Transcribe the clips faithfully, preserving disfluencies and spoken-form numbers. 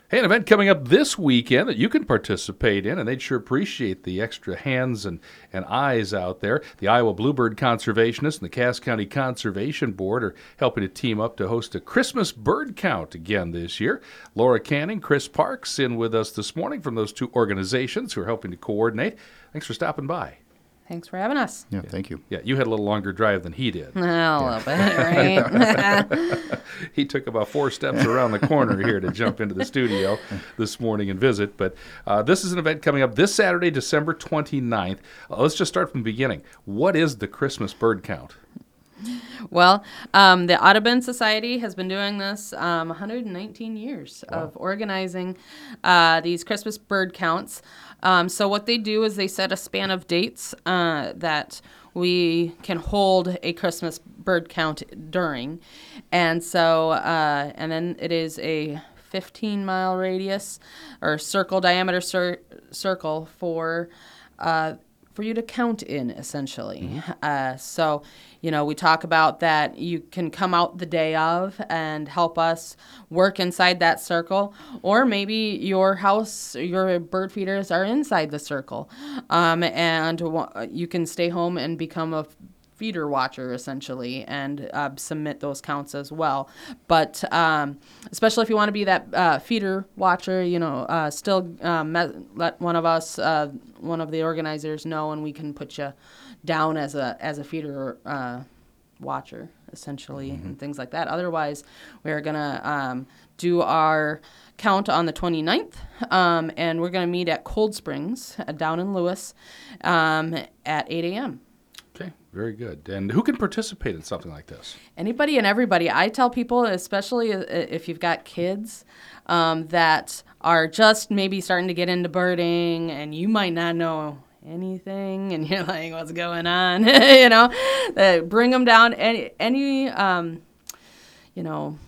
Hey, an event coming up this weekend that you can participate in, and they'd sure appreciate the extra hands and, and eyes out there. The Iowa Bluebird Conservationists and the Cass County Conservation Board are helping to team up to host a Christmas bird count again this year. Laura Canning, Chris Parks in with us this morning from those two organizations who are helping to coordinate. Thanks for stopping by. Thanks for having us. Yeah, thank you. Yeah, you had a little longer drive than he did. A little bit, right? He took about four steps around the corner here to jump into the studio this morning and visit. But uh, this is an event coming up this Saturday, December twenty-ninth. Uh, let's just start from the beginning. What is the Christmas bird count? Well, um, the Audubon Society has been doing this um, one hundred nineteen years wow. of organizing uh, these Christmas bird counts. Um, so what they do is they set a span of dates uh, that we can hold a Christmas bird count during. And so, uh, and then it is a fifteen mile radius or circle diameter cir- circle for uh, for you to count in, essentially. Mm-hmm. Uh, so, you know, we talk about that you can come out the day of and help us work inside that circle, or maybe your house, your bird feeders are inside the circle, um, and w- you can stay home and become a feeder watcher, essentially, and uh, submit those counts as well. But um, especially if you want to be that uh, feeder watcher, you know, uh, still um, let one of us, uh, one of the organizers know, and we can put you down as a as a feeder uh, watcher, essentially, mm-hmm. and things like that. Otherwise, we're going to um, do our count on the twenty-ninth, um, and we're going to meet at Cold Springs uh, down in Lewis um, at eight a.m. Okay, very good. And who can participate in something like this? Anybody and everybody. I tell people, especially if you've got kids um, that are just maybe starting to get into birding, and you might not know anything, and you're like, what's going on? you know, uh, bring them down. Any, any um, you know,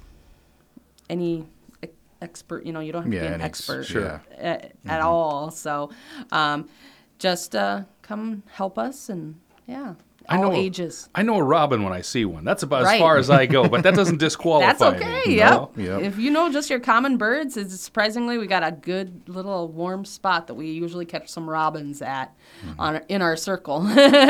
any expert, you know, you don't have to yeah, be an ex- expert sure. at, mm-hmm. at all. So um, just uh, come help us and Yeah, I all know, ages. I know a robin when I see one. That's about Right. as far as I go, but that doesn't disqualify That's okay, me. yep. No? Yep. If you know just your common birds, it's surprisingly, we got a good little warm spot that we usually catch some robins at mm-hmm. on in our circle.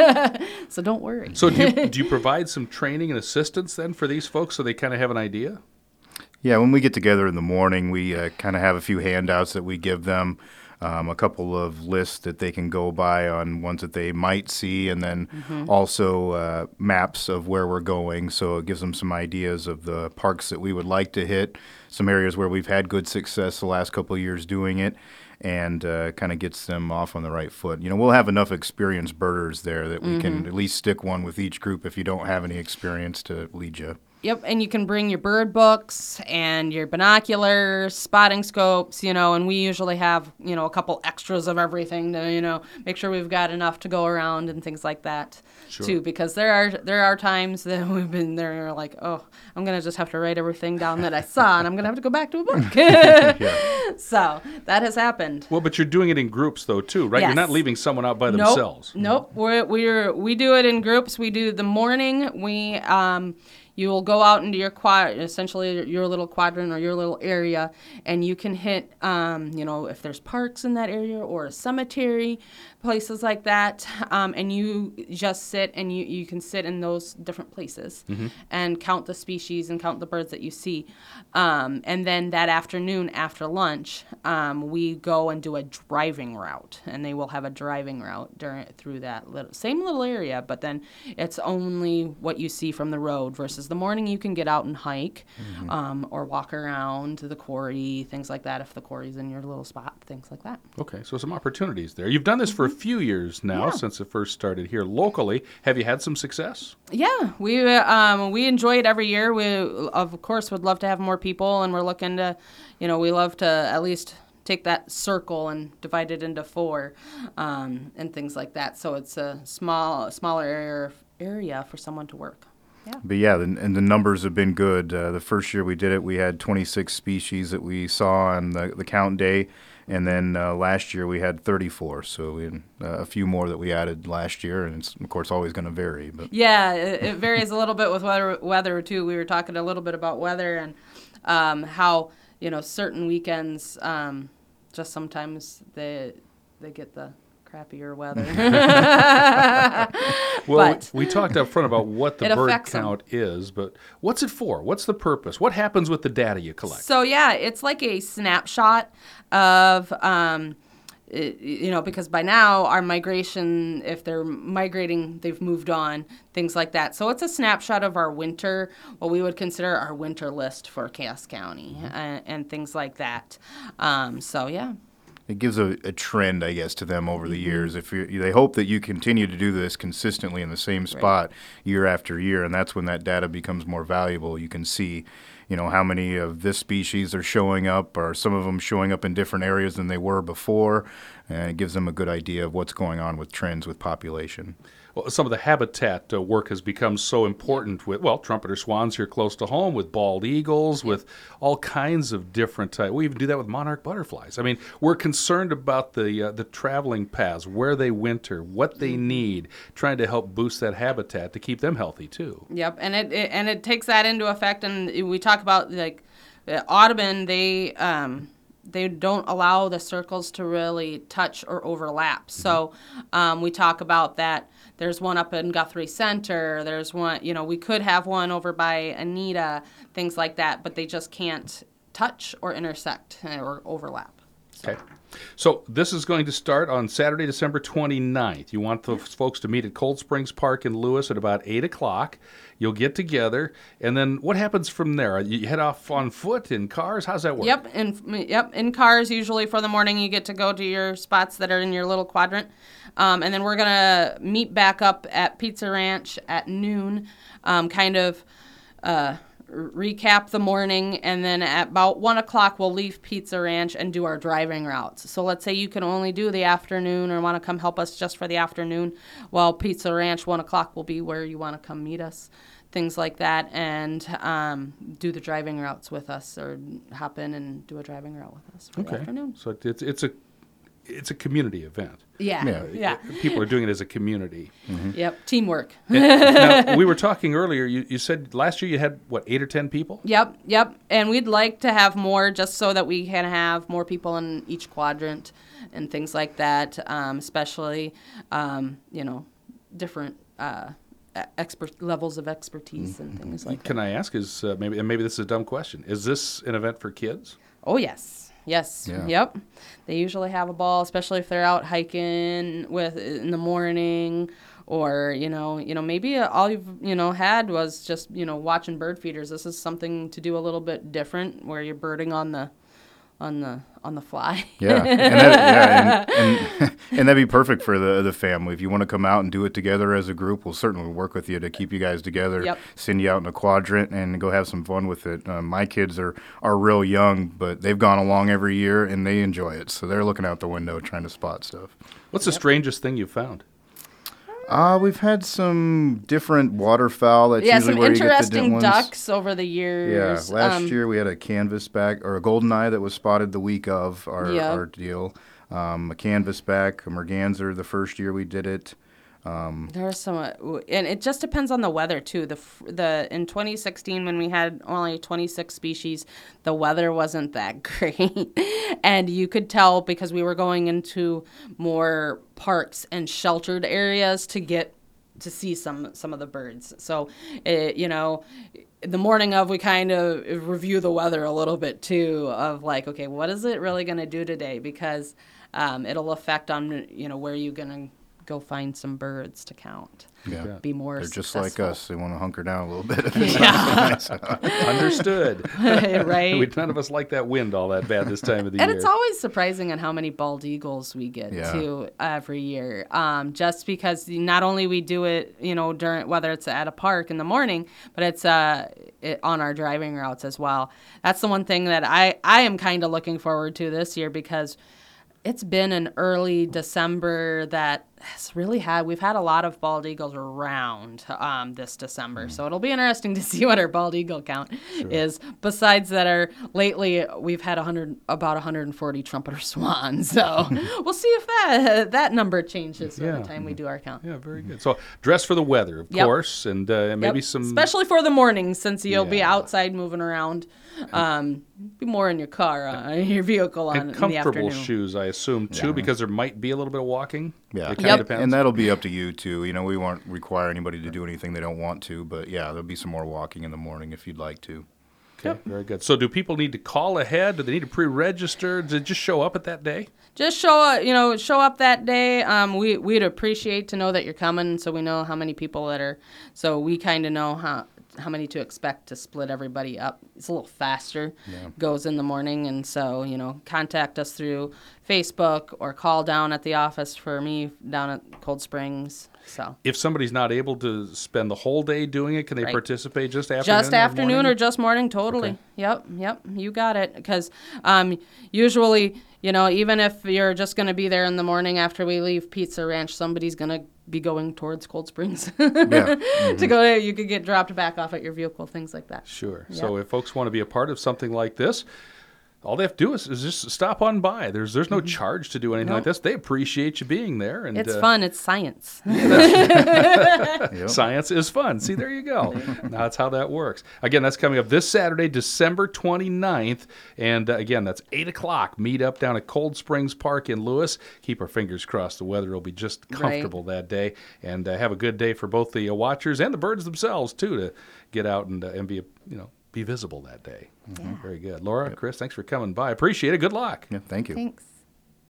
So don't worry. So do you, do you provide some training and assistance then for these folks so they kind of have an idea? Yeah, when we get together in the morning, we uh, kind of have a few handouts that we give them. Um, a couple of lists that they can go by on ones that they might see, and then mm-hmm. also uh, maps of where we're going. So it gives them some ideas of the parks that we would like to hit, some areas where we've had good success the last couple of years doing it, and uh, kind of gets them off on the right foot. You know, we'll have enough experienced birders there that we mm-hmm. can at least stick one with each group if you don't have any experience to lead you. Yep, and you can bring your bird books and your binoculars, spotting scopes, you know, and we usually have, you know, a couple extras of everything to, you know, make sure we've got enough to go around and things like that, sure. too, because there are there are times that we've been there and we're like, oh, I'm going to just have to write everything down that I saw, and I'm going to have to go back to a book. yeah. So that has happened. Well, but you're doing it in groups, though, too, right? Yes. You're not leaving someone out by nope. themselves. Nope. We're, we're, we do it in groups. We do the morning. We... Um, You will go out into your quad, essentially your little quadrant or your little area, and you can hit, um, you know, if there's parks in that area or a cemetery, places like that, um, and you just sit and you, you can sit in those different places mm-hmm. and count the species and count the birds that you see. Um, and then that afternoon after lunch, um, we go and do a driving route, and they will have a driving route during through that little, same little area, but then it's only what you see from the road versus the morning you can get out and hike mm-hmm. um, or walk around the quarry, things like that, if the quarry's in your little spot, things like that. Okay, so some opportunities there. You've done this for a few years now yeah. since it first started here locally. Have you had some success? Yeah, we um, we enjoy it every year. We, of course, would love to have more people, and we're looking to, you know, we love to at least take that circle and divide it into four um, and things like that. So it's a small, smaller area, area for someone to work. Yeah. But yeah, the, and the numbers have been good. Uh, the first year we did it, we had twenty-six species that we saw on the, the count day. And then uh, last year we had thirty-four, so we had uh, a few more that we added last year, and it's, of course, always going to vary. But yeah, it, it varies a little bit with weather, weather, too. We were talking a little bit about weather and um, how, you know, certain weekends, um, just sometimes they they get the crappier weather. Well, But we, we talked up front about what the it bird affects 'em. count is, but what's it for? What's the purpose? What happens with the data you collect? So yeah, it's like a snapshot of, um, i- you know, because by now our migration, if they're migrating, they've moved on, things like that. So it's a snapshot of our winter, what we would consider our winter list for Cass County, and, and things like that. Um, so yeah. It gives a, a trend, I guess, to them over the years. If you, they hope that you continue to do this consistently in the same spot year after year, and that's when that data becomes more valuable. You can see, you know, how many of this species are showing up, or some of them showing up in different areas than they were before, and it gives them a good idea of what's going on with trends with population. Well, some of the habitat uh, work has become so important with, well, trumpeter swans here close to home, with bald eagles, with all kinds of different types. We even do that with monarch butterflies. I mean, we're concerned about the uh, the traveling paths, where they winter, what they need, trying to help boost that habitat to keep them healthy too. Yep, and it, it and it takes that into effect. And we talk about like uh, Audubon. They um, they don't allow the circles to really touch or overlap. So um, we talk about that. There's one up in Guthrie Center. There's one, you know, we could have one over by Anita, things like that, but they just can't touch or intersect uh, or overlap. Okay. So this is going to start on Saturday, December twenty-ninth. You want those folks to meet at Cold Springs Park in Lewis at about eight o'clock. You'll get together, and then what happens from there? You head off on foot, in cars? How's that work? Yep, in, yep, in cars usually for the morning. You get to go to your spots that are in your little quadrant. Um, and then we're going to meet back up at Pizza Ranch at noon, um, kind of uh, recap the morning, and then at about one o'clock we'll leave Pizza Ranch and do our driving routes. So let's say you can only do the afternoon or want to come help us just for the afternoon. Well, Pizza Ranch, one o'clock will be where you want to come meet us, things like that, and um, do the driving routes with us, or hop in and do a driving route with us for the Okay. afternoon. So it's it's a it's a community event. Yeah, Yeah. yeah, People are doing it as a community. yep, teamwork. Now, we were talking earlier, you, you said last year you had, what, eight or ten people? Yep, yep. And we'd like to have more just so that we can have more people in each quadrant and things like that, um, especially, um, you know, different uh, e- expert levels of expertise and things like Can that. I ask, is uh, maybe, and maybe this is a dumb question, is this an event for kids? Oh, yes. Yes. Yeah. Yep. They usually have a ball, especially if they're out hiking with in the morning, or you know, you know, maybe all you've you know had was just you know watching bird feeders. This is something to do a little bit different, where you're birding on the on the on the fly. Yeah, and, that, yeah, and, and, and that'd be perfect for the the family. If you want to come out and do it together as a group, we'll certainly work with you to keep you guys together. Yep. Send you out in a quadrant and go have some fun with it. Uh, my kids are are real young, but they've gone along every year and they enjoy it. So they're looking out the window trying to spot stuff. What's the strangest thing you've found? Uh, we've had some different waterfowl. That's Yeah, usually some where you get the interesting dim ones. ducks over the Yeah, years. last Um, year we had a canvasback or a goldeneye that was spotted the week of our, Yep. our deal. Um, a canvasback, a merganser the first year we did it. There are some, uh, w- and it just depends on the weather too. The f- the in twenty sixteen when we had only twenty-six species, the weather wasn't that great, and you could tell because we were going into more parks and sheltered areas to get to see some some of the birds. So, it, you know, the morning of we kind of review the weather a little bit too, of like, okay, what is it really going to do today? Because um, it'll affect on you know where you're going to go find some birds to count. Yeah. Be more They're just successful. like us. They want to hunker down a little bit. Yeah. Understood. Right. We, none of us like that wind all that bad this time of the And year. it's always surprising on how many bald eagles we get Yeah. too every year. Um, just because not only we do it, you know, during whether it's at a park in the morning, but it's uh, it, on our driving routes as well. That's the one thing that I I am kind of looking forward to this year, because it's been an early December that has really had, we've had a lot of bald eagles around um, this December. Mm. So it'll be interesting to see what our bald eagle count is. Besides that, are lately we've had one hundred, about one hundred forty trumpeter swans. So we'll see if that that number changes by Yeah. the time we do our count. Yeah, very good. So dress for the weather, of Yep. course, and uh, maybe Yep. some... Especially for the morning, since you'll be Yeah. outside moving around Um, be more in your car, uh, in your vehicle on And in the comfortable afternoon. shoes, I assume, too, Yeah. because there might be a little bit of walking. Yeah, It kinda Yep. depends. and that'll be up to you too. You know, we won't require anybody to do anything they don't want to, but yeah, there'll be some more walking in the morning if you'd like to. Okay, very good. So do people need to call ahead? Do they need to pre-register? Does it just show up at that day? Just show up, you know, show up that day. Um, we we'd appreciate to know that you're coming, so we know how many people that are. So we kind of know how how many to expect to split everybody up. It's a little faster. Goes in the morning, and so you know, contact us through Facebook or call down at the office for me down at Cold Springs. So If somebody's not able to spend the whole day doing it, can they Right. participate just afternoon? just or afternoon morning? or just morning, totally. Okay. Yep, yep, you got it. Because um, usually, you know, even if you're just going to be there in the morning after we leave Pizza Ranch, somebody's going to be going towards Cold Springs Yeah. to go there. You could get dropped back off at your vehicle, things like that. Sure. Yeah. So if folks want to be a part of something like this, all they have to do is, is just stop on by. There's there's no charge to do anything like Nope. this. They appreciate you being there. And It's uh, fun. It's science. Yep. Science is fun. See, there you go. That's how that works. Again, that's coming up this Saturday, December twenty-ninth. And uh, again, that's eight o'clock. Meet up down at Cold Springs Park in Lewis. Keep our fingers crossed the weather will be just comfortable that day. And uh, have a good day for both the uh, watchers and the birds themselves, too, to get out and, uh, and be, you know, be visible that day. Very good. Laura, Chris, thanks for coming by. Appreciate it. Good luck. Yeah, thank you. Thanks.